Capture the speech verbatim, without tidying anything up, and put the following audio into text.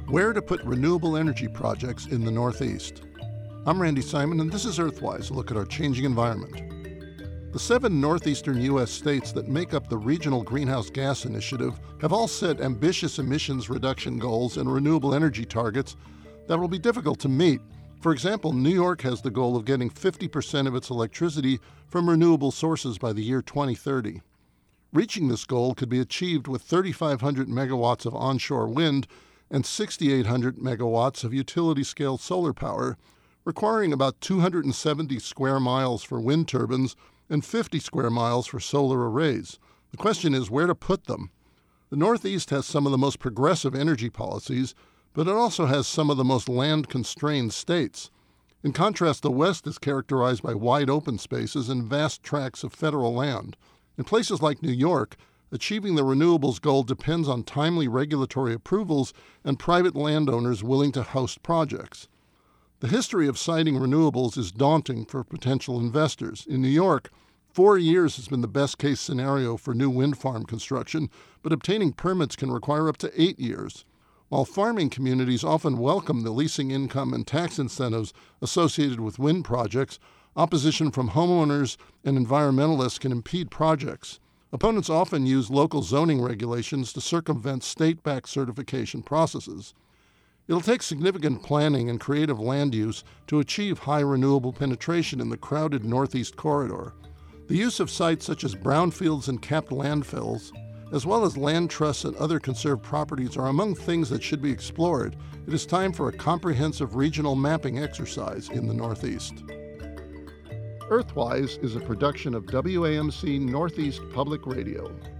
Where to put renewable energy projects in the Northeast. I'm Randy Simon, and this is Earthwise, a look at our changing environment. The seven northeastern U S states that make up the Regional Greenhouse Gas Initiative have all set ambitious emissions reduction goals and renewable energy targets that will be difficult to meet. For example, New York has the goal of getting fifty percent of its electricity from renewable sources by the year twenty thirty. Reaching this goal could be achieved with thirty-five hundred megawatts of onshore wind and sixty-eight hundred megawatts of utility-scale solar power, requiring about two hundred seventy square miles for wind turbines and fifty square miles for solar arrays. The question is where to put them. The Northeast has some of the most progressive energy policies, but it also has some of the most land-constrained states. In contrast, the West is characterized by wide open spaces and vast tracts of federal land. In places like New York, achieving the renewables goal depends on timely regulatory approvals and private landowners willing to host projects. The history of siting renewables is daunting for potential investors. In New York, four years has been the best-case scenario for new wind farm construction, but obtaining permits can require up to eight years. While farming communities often welcome the leasing income and tax incentives associated with wind projects, opposition from homeowners and environmentalists can impede projects. Opponents often use local zoning regulations to circumvent state-backed certification processes. It'll take significant planning and creative land use to achieve high renewable penetration in the crowded Northeast corridor. The use of sites such as brownfields and capped landfills, as well as land trusts and other conserved properties, are among things that should be explored. It is time for a comprehensive regional mapping exercise in the Northeast. Earthwise is a production of W A M C Northeast Public Radio.